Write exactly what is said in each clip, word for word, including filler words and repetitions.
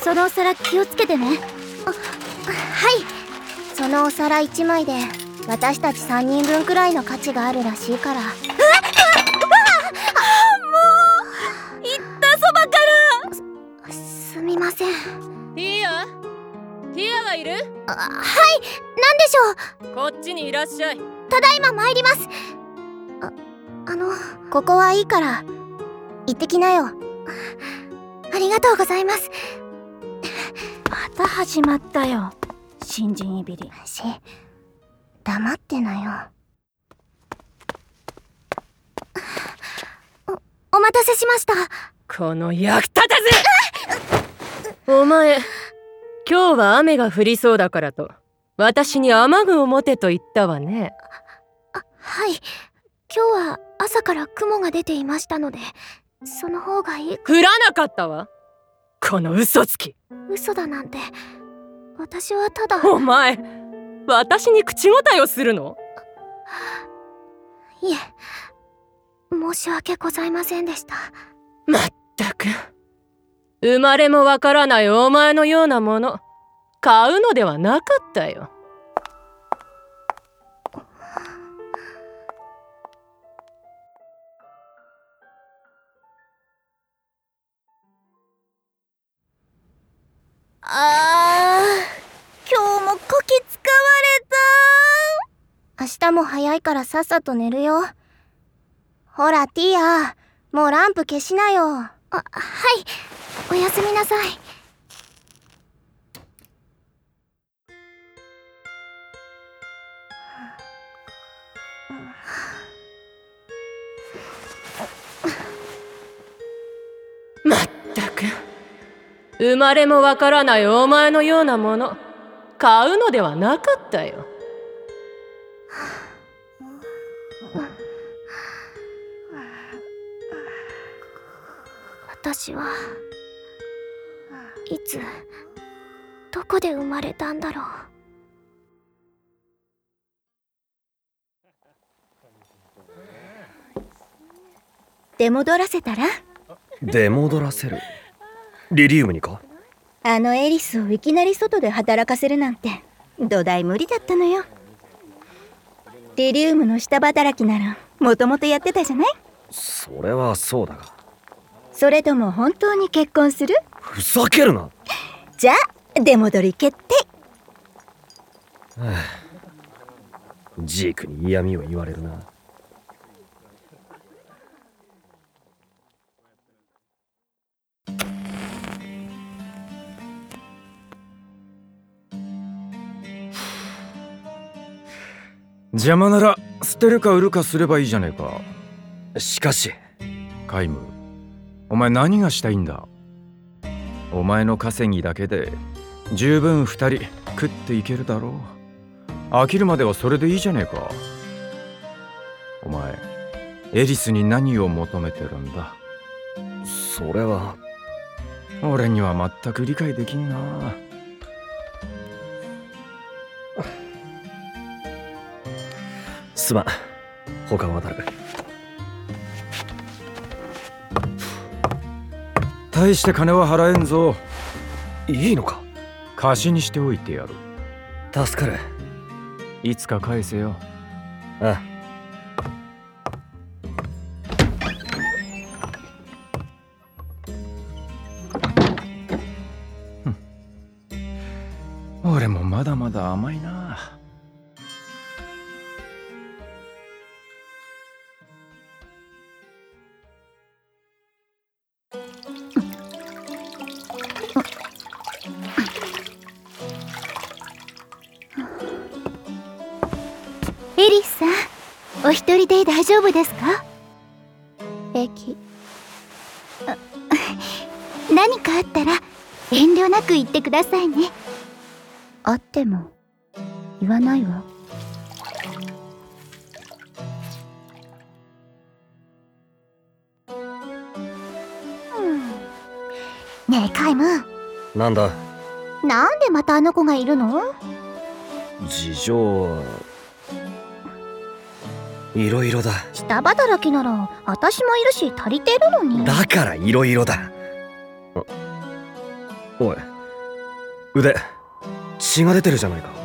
そのお皿気をつけてね。あ、はい。そのお皿いちまいで私たちさんにんぶんくらいの価値があるらしいから。うわっ、うわっ、もう言ったそばからす、すみません。 ティアティアはいる？ あ、はい。何でしょう？ こっちにいらっしゃい。 ただいま参ります。あ、あのここはいいから行ってきなよ。ありがとうございます。 また始まったよ、新人いびり。 し、黙ってなよ。お、お待たせしました。 この役立たずお前、今日は雨が降りそうだからと私に雨具を持てと言ったわね。 あ、はい。今日は朝から雲が出ていましたので、その方がいい。 降らなかったわ、この嘘つき。 嘘だなんて、私はただ。 お前、私に口答えをするの？ いえ、申し訳ございませんでした。 まったく、生まれもわからないお前のようなもの買うのではなかったよ。 あー、今日もこき使われた。明日も早いからさっさと寝るよ。ほらティア、もうランプ消しなよ。あ、はい。おやすみなさい。 まったく、生まれもわからないお前のようなもの買うのではなかったよ。 私はいつどこで生まれたんだろう。出戻らせたら？ 出戻らせる？リリウムにか？ あのエリスをいきなり外で働かせるなんて土台無理だったのよ。リリウムの下働きならもともとやってたじゃない？ それはそうだが。 それとも本当に結婚する？ ふざけるな。 じゃあ出戻り決定。 はあ、ジークに嫌味を言われるな。 邪魔なら捨てるか売るかすればいいじゃねえか。 しかしカイム、お前何がしたいんだ？お前の稼ぎだけで十分二人食っていけるだろう。飽きるまではそれでいいじゃねえか。お前エリスに何を求めてるんだ？ それは俺には全く理解できんな。 すまん、他を渡る。 大して金は払えんぞ。 いいのか？ 貸しにしておいてやる。 助かる。 いつか返せよ。 ああ。 俺もまだまだ甘いな。 エリスさん、お一人で大丈夫ですか？平気。何かあったら遠慮なく言ってくださいね。 あっても言わないわ。 ねえカイム、 なんだ？ なんでまたあの子がいるの？ 事情はいろいろだ。 下働きなら私もいるし足りてるのに。 だからいろいろだ。おい、 腕血が出てるじゃないか。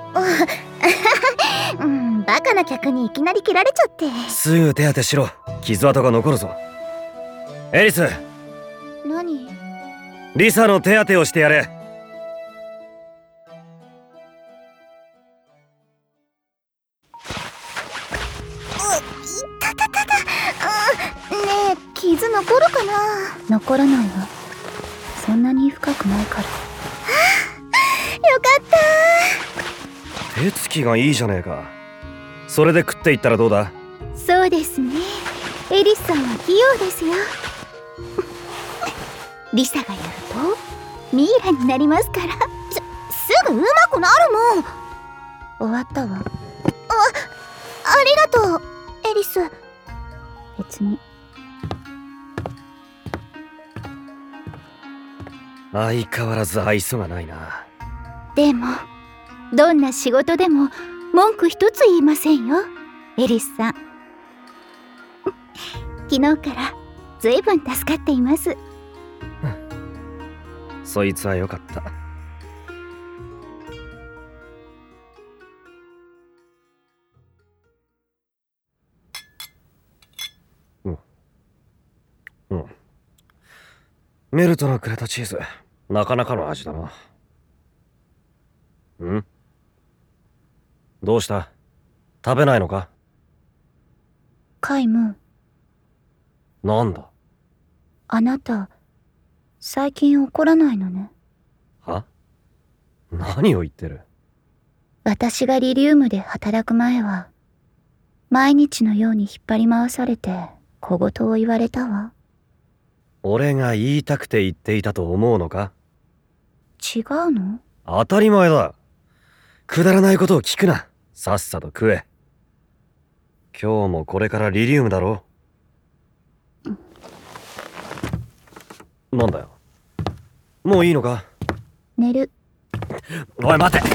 うん、バカな客にいきなり切られちゃって。 すぐ手当てしろ。傷跡が残るぞ。エリス、 何？ リサの手当てをしてやれ。 たたたた。ねえ、傷残るかな？残らないわ。そんなに深くないから。よかった。 手つきがいいじゃねえか。それで食っていったらどうだ？ そうですね。エリスさんは器用ですよ。リサがやるとミイラになりますから。す、すぐ上手くなるもん。終わったわ。あ、ありがとう、エリス。別に。 相変わらず愛想がないな。 でもどんな仕事でも文句一つ言いませんよ、エリスさん。昨日からずいぶん助かっています。 そいつはよかった。うんうんメルトのくれたチーズ、なかなかの味だな。ん？どうした？食べないのか？ カイム、 なんだ？ あなた最近怒らないのね。 は？何を言ってる？ 私がリリウムで働く前は毎日のように引っ張り回されて小言を言われたわ。 俺が言いたくて言っていたと思うのか？ 違うの？ 当たり前だ。くだらないことを聞くな。さっさと食え。今日もこれからリリウムだろ？なんだよ。もういいのか？ 寝る。 おい待て。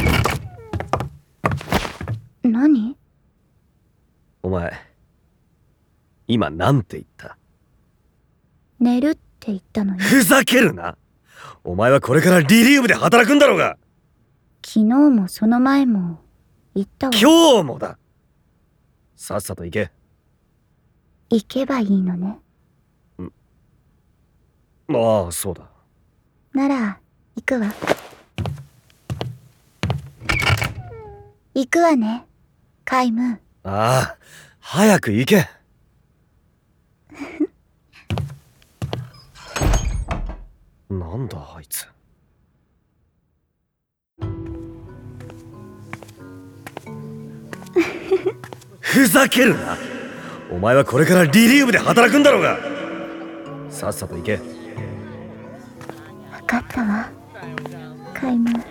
何？ お前今なんて言った？ 寝るって言ったのよ。 ふざけるな。お前はこれからリリウムで働くんだろうが。 昨日もその前も言ったわ。 今日もだ。さっさと行け。 行けばいいのね。 ああ、そうだ。 なら行くわ。行くわね、カイム。 ああ、早く行け。なんだあいつ。ふざけるな。お前はこれからリリウムで働くんだろうが。さっさと行け。 分かったわ、カイム。おい、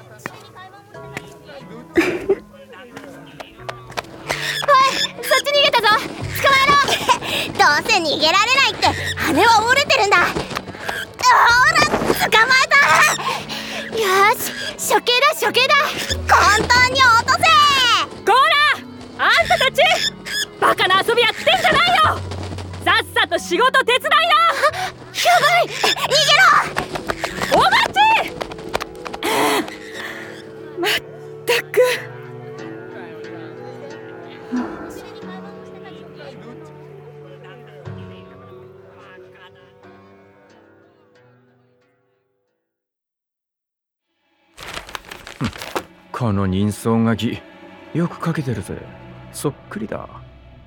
そっち逃げたぞ。捕まえろ。どうせ逃げられないって羽は折れてるんだ。ほら、捕まえた。よし、処刑だ処刑だ。簡単に落とせ。 こら、あんたたちバカな遊びやってんじゃないよ。さっさと仕事手伝いな。 やばい、逃げろ。 お待ち。まったく。 この人相書きよく書けてるぜ。そっくりだ。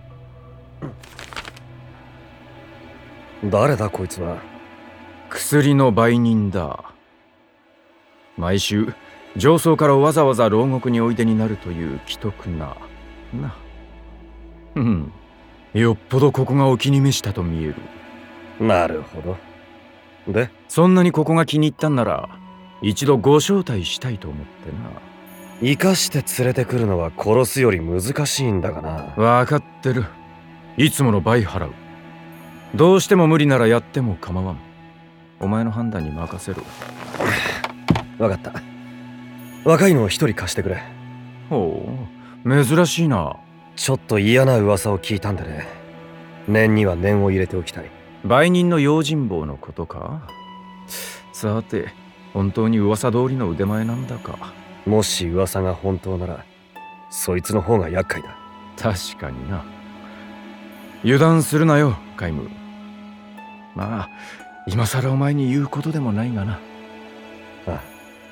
誰だこいつは。 薬の売人だ。毎週上層からわざわざ牢獄においでになるという奇特なな。うんよっぽどここがお気に召したと見える。 なるほど。でそんなにここが気に入ったんなら一度ご招待したいと思ってな。 生かして連れてくるのは殺すより難しいんだがな。 わかってる。いつもの倍払う。どうしても無理ならやっても構わん。お前の判断に任せる。 わかった。若いのを一人貸してくれ。 ほう、珍しいな。 ちょっと嫌な噂を聞いたんでね。念には念を入れておきたい。 売人の用心棒のことか。さて、 本当に噂通りの腕前なんだか。 もし噂が本当ならそいつの方が厄介だ。 確かにな。油断するなよカイム。まあ今さらお前に言うことでもないがな。 ああ。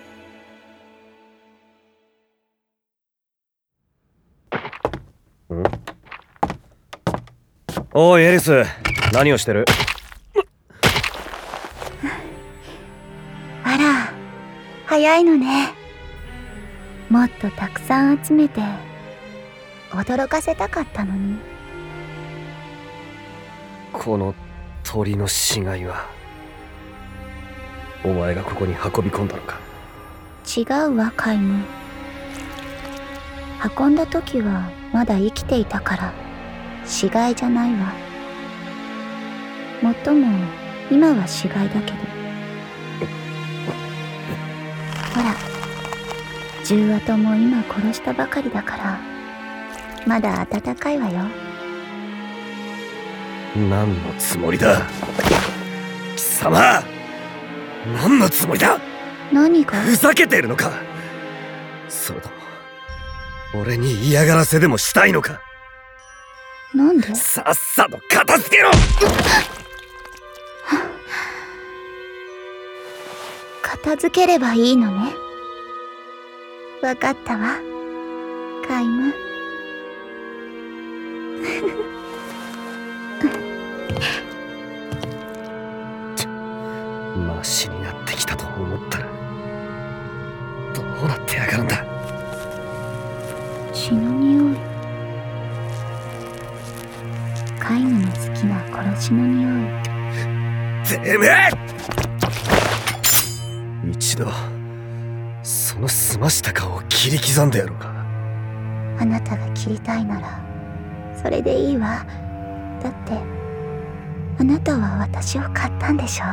ん？おいエリス、何をしてる？ あら、早いのね。もっとたくさん集めて驚かせたかったのに。 この鳥の死骸はお前がここに運び込んだのか？ 違うわカイム。運んだ時はまだ生きていたから死骸じゃないわ。もっとも今は死骸だけど。ほら、じゅう跡も今殺したばかりだからまだ温かいわよ。 何のつもりだ貴様。何のつもりだ。 何が？ ふざけているのか。それとも俺に嫌がらせでもしたいのか。 なんで？ さっさと片付けろ。 片付ければいいのね。わかったわカイム。 マシになってきたと思ったらどうなってやがるんだ。 血の匂い。カイムの好きな殺しの匂い。 てめえ！一度その澄ました顔を切り刻んでやろうか。 あなたが切りたいならそれでいいわ。だってあなたは私を買ったんでしょ。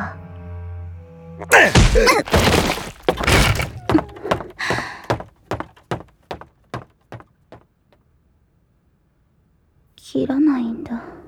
切らないんだ。